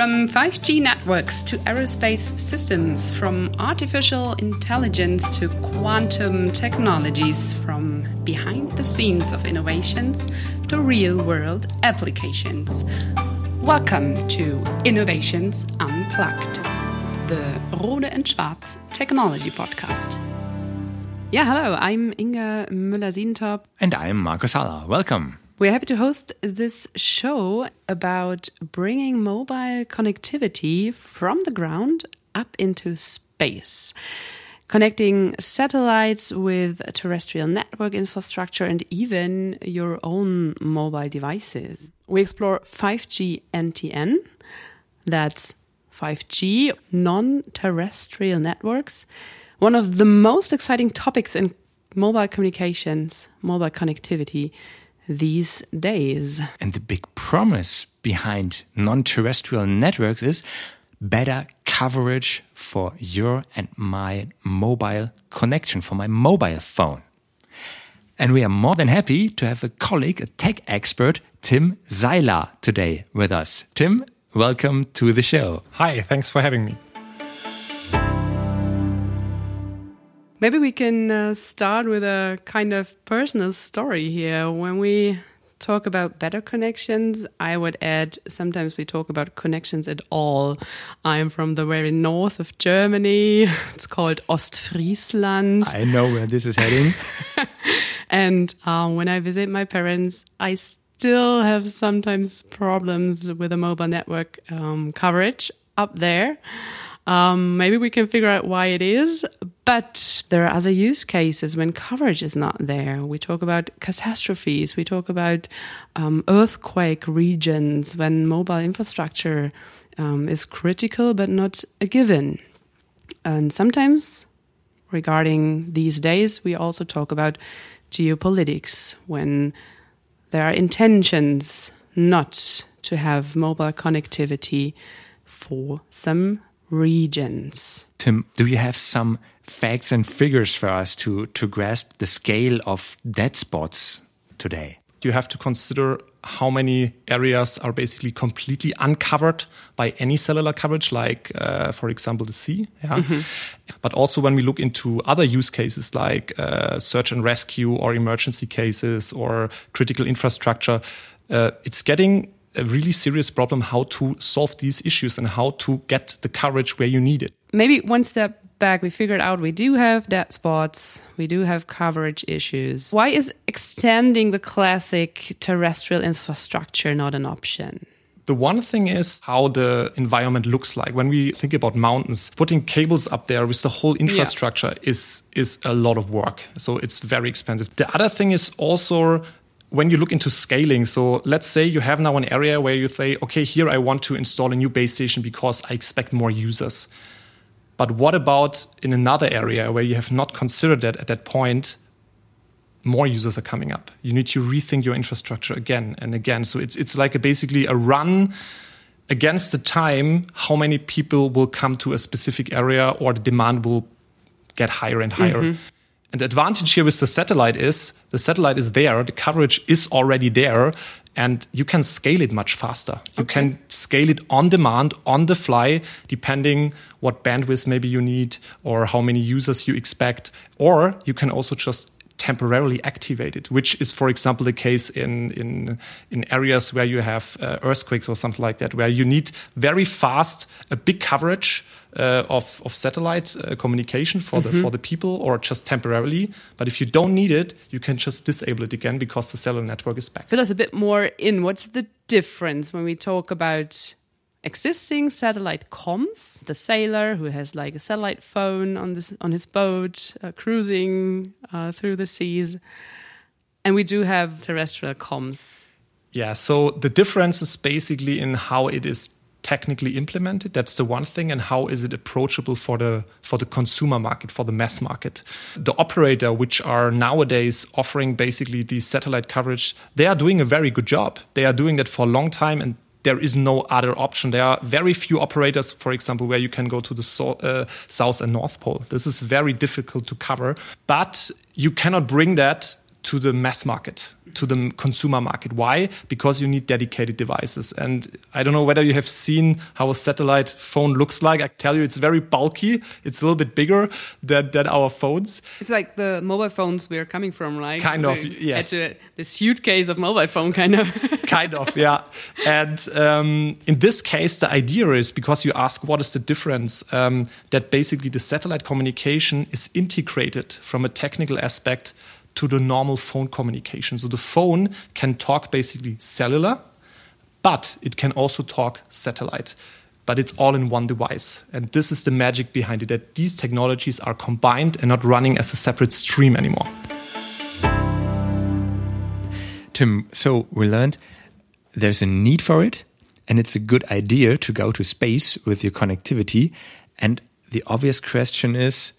From 5G networks to aerospace systems, from artificial intelligence to quantum technologies, from behind the scenes of innovations to real-world applications. Welcome to Innovations Unplugged, the Rode and Schwarz Technology Podcast. Yeah, hello, I'm Inga Müller-Siedentop. And I'm Markus Haller. Welcome. We're happy to host this show about bringing mobile connectivity from the ground up into space, connecting satellites with terrestrial network infrastructure and even your own mobile devices. We explore 5G NTN, that's 5G, non-terrestrial networks, one of the most exciting topics in mobile communications, mobile connectivity these days. And the big promise behind non-terrestrial networks is better coverage for your and my mobile connection, for my mobile phone. And we are more than happy to have a colleague, a tech expert, Tim Seiler, today with us. Tim, welcome to the show. Hi, thanks for having me. Maybe we can start with a kind of personal story here. When we talk about better connections, I would add sometimes we talk about connections at all. I'm from the very north of Germany. It's called Ostfriesland. I know where this is heading. And when I visit my parents, I still have sometimes problems with the mobile network coverage up there. Maybe we can figure out why it is, but there are other use cases when coverage is not there. We talk about catastrophes, we talk about earthquake regions when mobile infrastructure is critical but not a given. And sometimes, regarding these days, we also talk about geopolitics when there are intentions not to have mobile connectivity for some regions. Tim, do you have some facts and figures for us to grasp the scale of dead spots today? You have to consider how many areas are basically completely uncovered by any cellular coverage, like, for example, the sea. Yeah? Mm-hmm. But also when we look into other use cases like search and rescue or emergency cases or critical infrastructure, it's getting a really serious problem how to solve these issues and how to get the coverage where you need it. Maybe one step back, we figured out we do have dead spots, we do have coverage issues. Why is extending the classic terrestrial infrastructure not an option? The one thing is how the environment looks like. When we think about mountains, putting cables up there with the whole infrastructure is a lot of work. So it's very expensive. The other thing is also when you look into scaling, so let's say you have now an area where you say, okay, here I want to install a new base station because I expect more users. But what about in another area where you have not considered that at that point, more users are coming up? You need to rethink your infrastructure again and again. So it's like basically a run against the time, how many people will come to a specific area or the demand will get higher and higher. Mm-hmm. And the advantage here with the satellite is there, the coverage is already there, and you can scale it much faster. You can scale it on demand, on the fly, depending what bandwidth maybe you need or how many users you expect. Or you can also just temporarily activate it, which is, for example, the case in areas where you have earthquakes or something like that, where you need very fast, a big coverage of satellite communication for the people, or just temporarily. But if you don't need it, you can just disable it again because the cellular network is back. Fill us a bit more in. What's the difference when we talk about existing satellite comms? The sailor who has like a satellite phone on his boat, cruising through the seas, and we do have terrestrial comms. Yeah. So the difference is basically in how it is technically implemented. That's the one thing. And how is it approachable for the consumer market, for the mass market? The operator, which are nowadays offering basically the satellite coverage, they are doing a very good job. They are doing that for a long time, and there is no other option. There are very few operators, for example, where you can go to the South and North Pole. This is very difficult to cover, but you cannot bring that to the mass market, to the consumer market. Why? Because you need dedicated devices. And I don't know whether you have seen how a satellite phone looks like. I tell you, it's very bulky. It's a little bit bigger than our phones. It's like the mobile phones we're coming from, right? Kind of, yes. The suitcase of mobile phone, kind of. Kind of, yeah. And in this case, the idea is, because you ask what is the difference, that basically the satellite communication is integrated from a technical aspect to the normal phone communication. So the phone can talk basically cellular, but it can also talk satellite. But it's all in one device. And this is the magic behind it, that these technologies are combined and not running as a separate stream anymore. Tim, so we learned there's a need for it, and it's a good idea to go to space with your connectivity. And the obvious question is,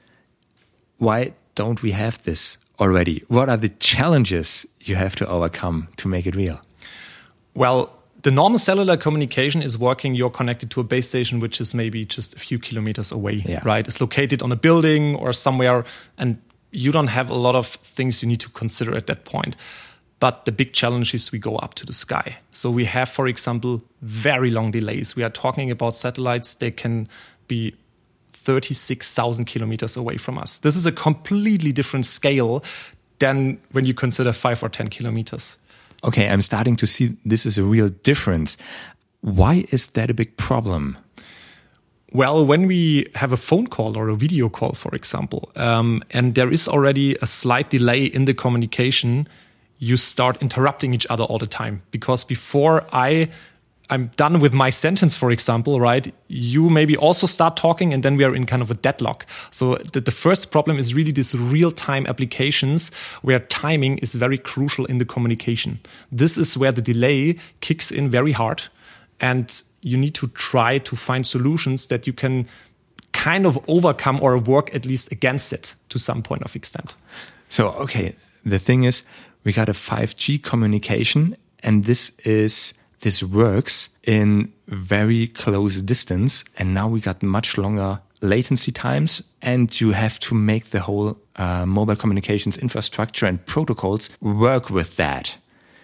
why don't we have this already? What are the challenges you have to overcome to make it real? Well, the normal cellular communication is working. You're connected to a base station, which is maybe just a few kilometers away, right? It's located on a building or somewhere, and you don't have a lot of things you need to consider at that point. But the big challenge is we go up to the sky. So we have, for example, very long delays. We are talking about satellites. They can be 36,000 kilometers away from us. This is a completely different scale than when you consider 5 or 10 kilometers. Okay, I'm starting to see this is a real difference. Why is that a big problem? Well, when we have a phone call or a video call, for example, and there is already a slight delay in the communication, you start interrupting each other all the time. Because before I'm done with my sentence, for example, right? You maybe also start talking, and then we are in kind of a deadlock. So the first problem is really this real-time applications where timing is very crucial in the communication. This is where the delay kicks in very hard, and you need to try to find solutions that you can kind of overcome or work at least against it to some point of extent. So, okay, the thing is, we got a 5G communication, and this works in very close distance, and now we got much longer latency times, and you have to make the whole mobile communications infrastructure and protocols work with that.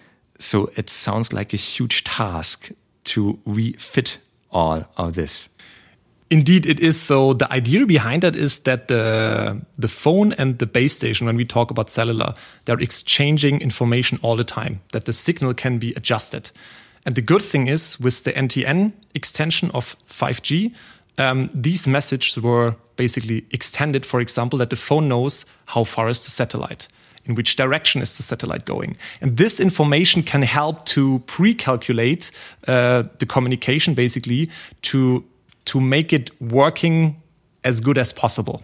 So it sounds like a huge task to refit all of this. Indeed, it is. So the idea behind that is that the phone and the base station, when we talk about cellular, they're exchanging information all the time, that the signal can be adjusted. And the good thing is, with the NTN extension of 5G, these messages were basically extended, for example, that the phone knows how far is the satellite, in which direction is the satellite going. And this information can help to pre-calculate the communication, basically, to make it working as good as possible.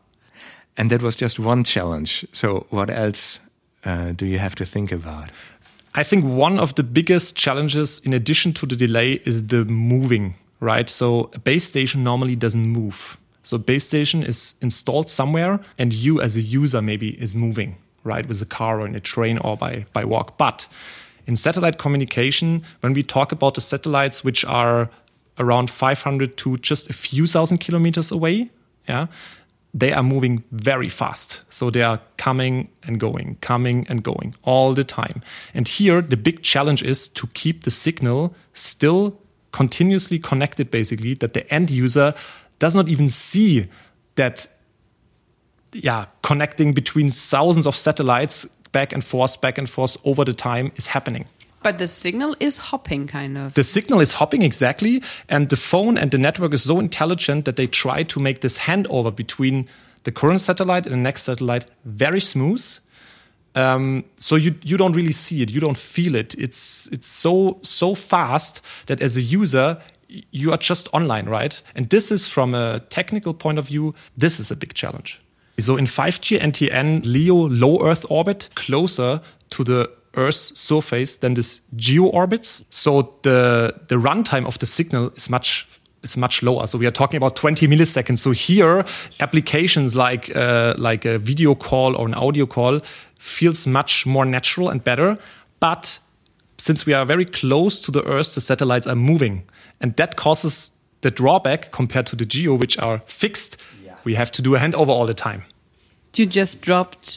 And that was just one challenge. So what else do you have to think about? I think one of the biggest challenges, in addition to the delay, is the moving, right? So a base station normally doesn't move. So a base station is installed somewhere, and you as a user maybe is moving, right? With a car or in a train or by walk. But in satellite communication, when we talk about the satellites which are around 500 to just a few thousand kilometers away, they are moving very fast. So they are coming and going all the time. And here, the big challenge is to keep the signal still continuously connected, basically, that the end user does not even see that connecting between thousands of satellites back and forth over the time is happening. But the signal is hopping, kind of. The signal is hopping, exactly. And the phone and the network is so intelligent that they try to make this handover between the current satellite and the next satellite very smooth. So you don't really see it. You don't feel it. It's so fast that as a user, you are just online, right? And this is, from a technical point of view, this is a big challenge. So in 5G NTN, LEO low Earth orbit, closer to the Earth's surface than this geo orbits. So the runtime of the signal is much lower. So we are talking about 20 milliseconds. So here, applications like a video call or an audio call feels much more natural and better. But since we are very close to the Earth, the satellites are moving, and that causes the drawback compared to the geo, which are fixed. We have to do a handover all the time. You just dropped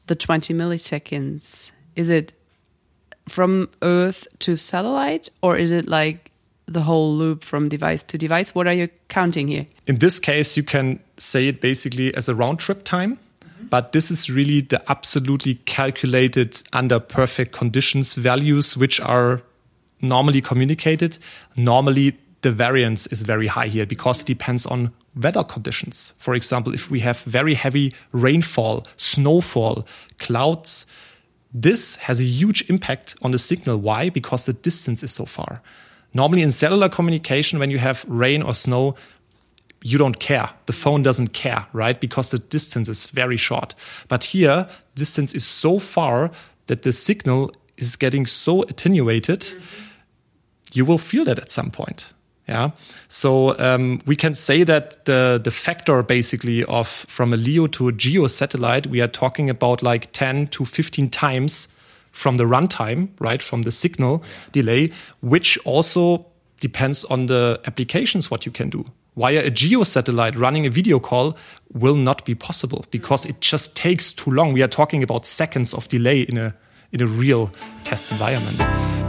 the 20 milliseconds? Is it from Earth to satellite, or is it like the whole loop from device to device? What are you counting here? In this case, you can say it basically as a round trip time, but this is really the absolutely calculated under perfect conditions values, which are normally communicated. Normally, the variance is very high here because it depends on weather conditions. For example, if we have very heavy rainfall, snowfall, clouds, this has a huge impact on the signal. Why? Because the distance is so far. Normally in cellular communication, when you have rain or snow, you don't care. The phone doesn't care, right? Because the distance is very short. But here, distance is so far that the signal is getting so attenuated, you will feel that at some point. Yeah. So we can say that the factor basically of from a LEO to a GEO satellite, we are talking about like 10 to 15 times from the runtime, right? From the signal delay, which also depends on the applications, what you can do. Via a GEO satellite running a video call will not be possible because it just takes too long. We are talking about seconds of delay in a real test environment.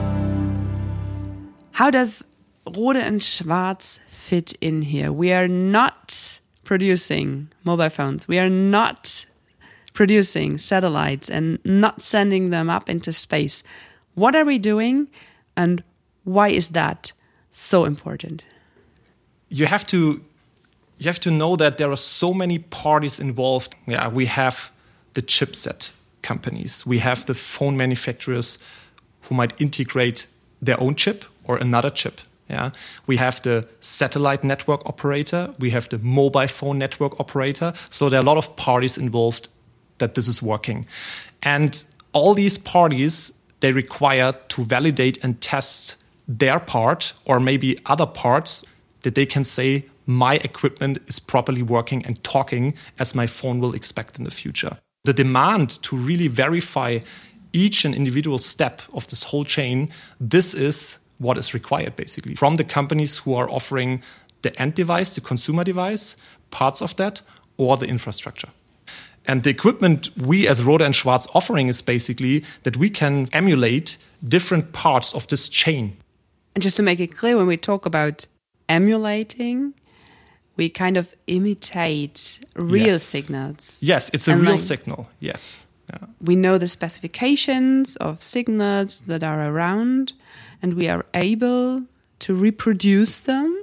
How does Rohde and Schwarz fit in here? We are not producing mobile phones. We are not producing satellites and not sending them up into space. What are we doing, and why is that so important? You have to know that there are so many parties involved. Yeah, we have the chipset companies. We have the phone manufacturers who might integrate their own chip or another chip. Yeah, we have the satellite network operator. We have the mobile phone network operator. So there are a lot of parties involved that this is working. And all these parties, they require to validate and test their part or maybe other parts that they can say, my equipment is properly working and talking as my phone will expect in the future. The demand to really verify each and individual step of this whole chain, this is what is required basically from the companies who are offering the end device, the consumer device, parts of that, or the infrastructure. And the equipment we as Rohde and Schwarz offering is basically that we can emulate different parts of this chain. And just to make it clear, when we talk about emulating, we kind of imitate real signals. Yes, it's a real signal, yes. Yeah. We know the specifications of signals that are around, and we are able to reproduce them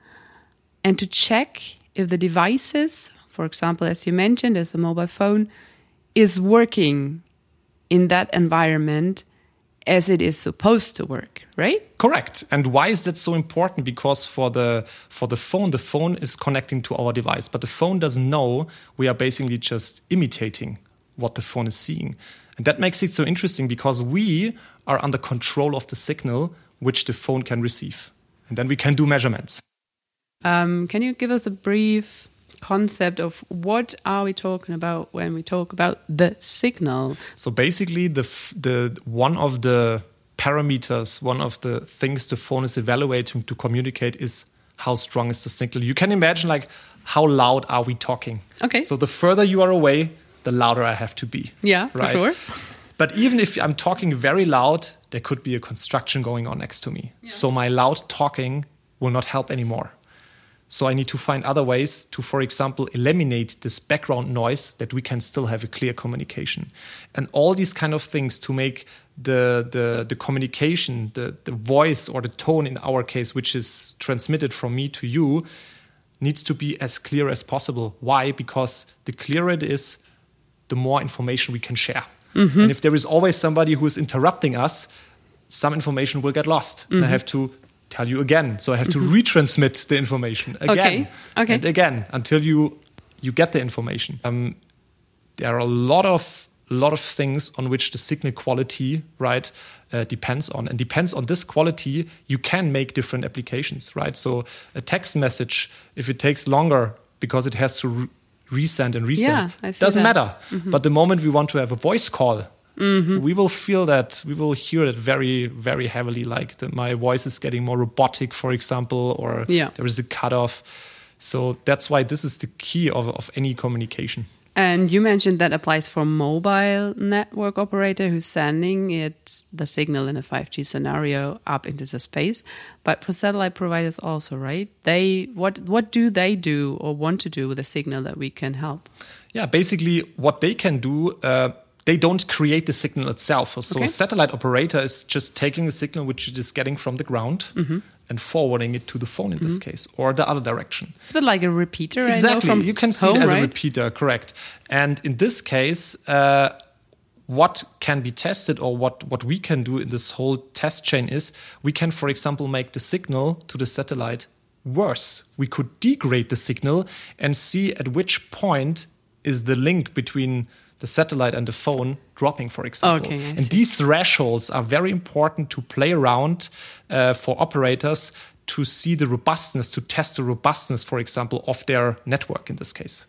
and to check if the devices, for example, as you mentioned, as a mobile phone, is working in that environment as it is supposed to work, right? Correct. And why is that so important? Because for the phone is connecting to our device, but the phone doesn't know we are basically just imitating what the phone is seeing. And that makes it so interesting because we are under control of the signal which the phone can receive. And then we can do measurements. Can you give us a brief concept of what are we talking about when we talk about the signal? So basically the one of the parameters, one of the things the phone is evaluating to communicate is how strong is the signal. You can imagine like how loud are we talking? Okay. So the further you are away, the louder I have to be. Yeah, right? For sure. But even if I'm talking very loud, there could be a construction going on next to me. Yeah. So my loud talking will not help anymore. So I need to find other ways to, for example, eliminate this background noise that we can still have a clear communication. And all these kind of things to make the communication, the voice or the tone in our case, which is transmitted from me to you, needs to be as clear as possible. Why? Because the clearer it is, the more information we can share. Mm-hmm. And if there is always somebody who is interrupting us, some information will get lost. Mm-hmm. And I have to tell you again. So I have to retransmit the information again and again until you get the information. There are a lot of things on which the signal quality, right, depends on. And depends on this quality, you can make different applications, right? So a text message, if it takes longer because it has to resend and resend, doesn't matter. Mm-hmm. But the moment we want to have a voice call, we will feel that, we will hear it very, very heavily, like my voice is getting more robotic, for example, or there is a cutoff. So that's why this is the key of any communication. And you mentioned that applies for mobile network operator who's sending the signal in a 5G scenario up into the space, but for satellite providers also, right? What do they do or want to do with the signal that we can help? Yeah, basically what they can do, they don't create the signal itself. So a satellite operator is just taking the signal which it is getting from the ground and forwarding it to the phone in this case, or the other direction. It's a bit like a repeater. Exactly, I know, from you can see home, it as right? a repeater, correct. And in this case, what can be tested, or what we can do in this whole test chain is, we can, for example, make the signal to the satellite worse. We could degrade the signal and see at which point is the link between the satellite and the phone dropping, for example. Okay, and these thresholds are very important to play around for operators to see the robustness, to test the robustness, for example, of their network in this case.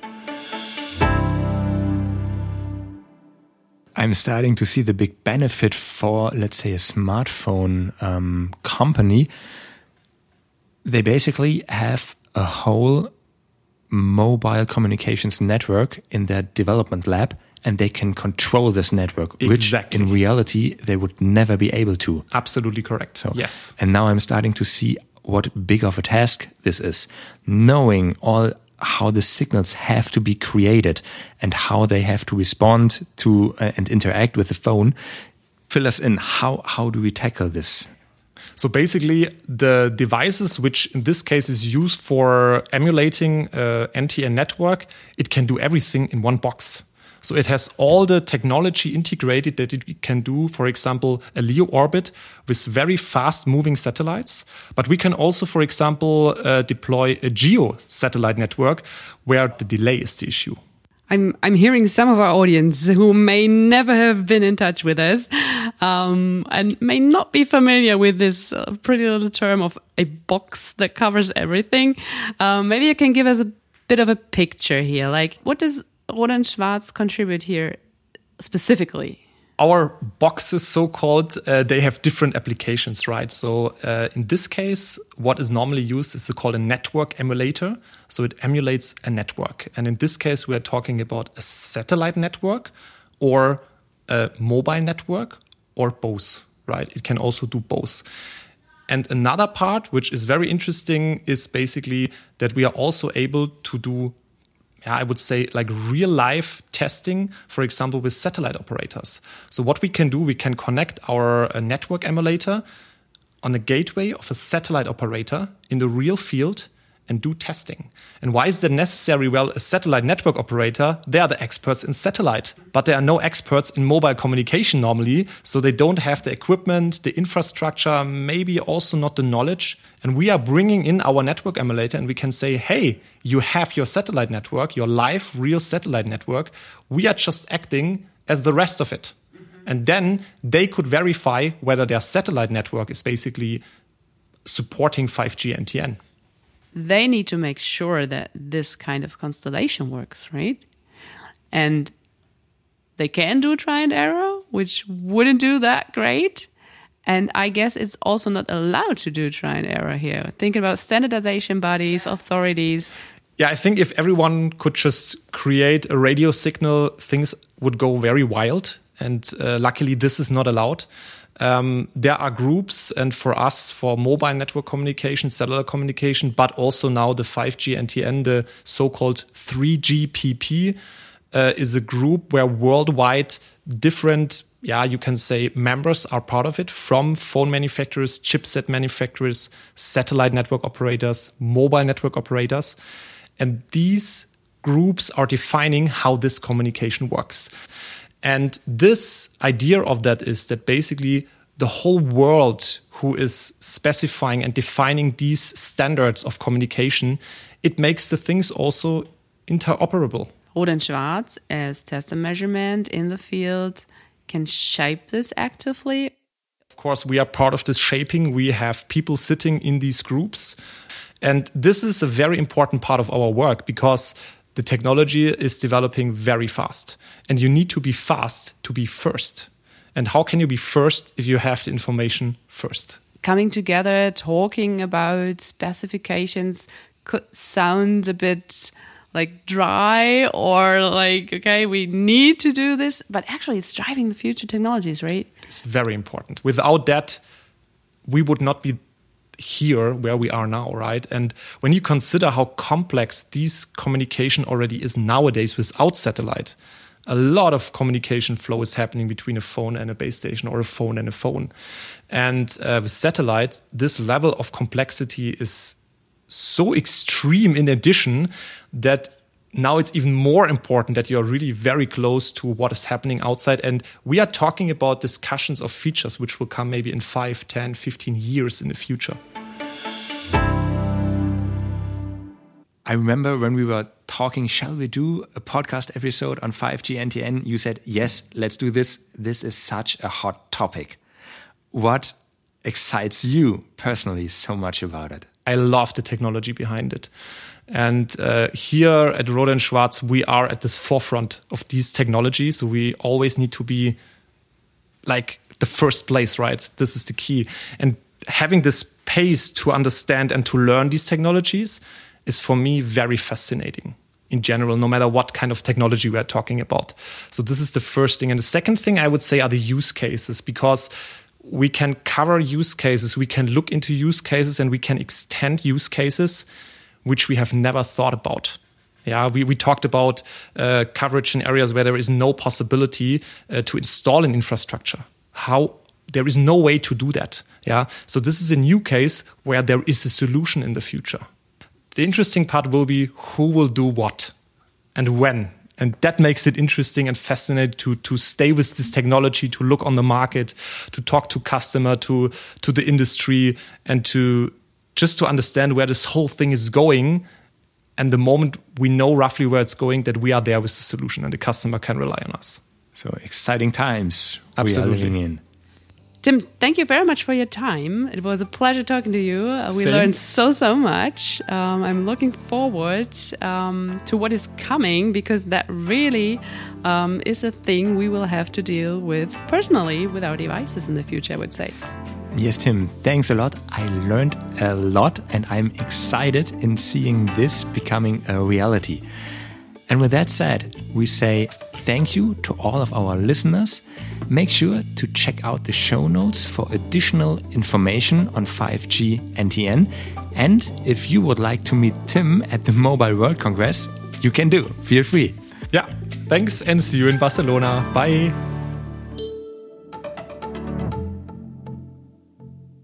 I'm starting to see the big benefit for, let's say, a smartphone company. They basically have a whole mobile communications network in their development lab, and they can control this network, which in reality they would never be able to. Absolutely correct. So, yes. And now I'm starting to see what big of a task this is, knowing all how the signals have to be created and how they have to respond to and interact with the phone. Fill us in. How do we tackle this? So basically, the devices, which in this case is used for emulating NTN network, it can do everything in one box. So it has all the technology integrated that it can do, for example, a LEO orbit with very fast moving satellites. But we can also, for example, deploy a GEO satellite network where the delay is the issue. I'm hearing some of our audience who may never have been in touch with us and may not be familiar with this pretty little term of a box that covers everything. Maybe you can give us a bit of a picture here. Like, what does Rohde & Schwarz contribute here specifically? Our boxes, so-called, they have different applications, right? So in this case, what is normally used is called a network emulator. So it emulates a network. And in this case, we are talking about a satellite network or a mobile network or both, right? It can also do both. And another part, which is very interesting, is basically that we are also able to do, I would say, like real life testing, for example, with satellite operators. So what we can do, we can connect our network emulator on the gateway of a satellite operator in the real field and do testing. And why is that necessary? Well, a satellite network operator, they are the experts in satellite, but there are no experts in mobile communication normally. So they don't have the equipment, the infrastructure, maybe also not the knowledge. And we are bringing in our network emulator and we can say, hey, you have your satellite network, your live, real satellite network. We are just acting as the rest of it. And then they could verify whether their satellite network is basically supporting 5G NTN. They need to make sure that this kind of constellation works, right? And they can do try and error, which wouldn't do that great. And I guess it's also not allowed to do try and error here. Thinking about standardization bodies, authorities. Yeah, I think if everyone could just create a radio signal, things would go very wild. And luckily, this is not allowed. There are groups, and for us, for mobile network communication, cellular communication, but also now the 5G NTN, the so-called 3GPP, is a group where worldwide different, you can say members are part of it, from phone manufacturers, chipset manufacturers, satellite network operators, mobile network operators. And these groups are defining how this communication works. And this idea of that is that basically the whole world who is specifying and defining these standards of communication, it makes the things also interoperable. Rohde & Schwarz, as test and measurement in the field, can shape this actively. Of course, we are part of this shaping. We have people sitting in these groups. And this is a very important part of our work because the technology is developing very fast. And you need to be fast to be first. And how can you be first if you have the information first? Coming together, talking about specifications could sound a bit like dry or like, okay, we need to do this, but actually it's driving the future technologies, right? It's very important. Without that, we would not be here where we are now, right? And when you consider how complex this communication already is nowadays without satellite, a lot of communication flow is happening between a phone and a base station or a phone and a phone. And with satellite, this level of complexity is so extreme in addition that now it's even more important that you're really very close to what is happening outside. And we are talking about discussions of features which will come maybe in 5, 10, 15 years in the future. I remember when we were talking, shall we do a podcast episode on 5G NTN? You said, yes, let's do this. This is such a hot topic. What excites you personally so much about it? I love the technology behind it. And here at Rohde & Schwarz, we are at this forefront of these technologies. So we always need to be like the first place, right? This is the key. And having this pace to understand and to learn these technologies is for me very fascinating in general, no matter what kind of technology we're talking about. So this is the first thing. And the second thing I would say are the use cases, because we can cover use cases, we can look into use cases, and we can extend use cases which we have never thought about. Yeah, we talked about coverage in areas where there is no possibility to install an infrastructure. How there is no way to do that. Yeah, so this is a new case where there is a solution in the future. The interesting part will be who will do what and when. And that makes it interesting and fascinating to stay with this technology, to look on the market, to talk to customer, to the industry, and to just to understand where this whole thing is going. And the moment we know roughly where it's going, that we are there with the solution and the customer can rely on us. So exciting times Absolutely. We are living in. Tim, thank you very much for your time. It was a pleasure talking to you. We Same. learned so much. I'm looking forward to what is coming, because that really is a thing we will have to deal with personally with our devices in the future, I would say. Yes, Tim, thanks a lot. I learned a lot and I'm excited in seeing this becoming a reality. And with that said, we say thank you to all of our listeners. Make sure to check out the show notes for additional information on 5G NTN. And if you would like to meet Tim at the Mobile World Congress, you can do. Feel free. Yeah, thanks and see you in Barcelona. Bye.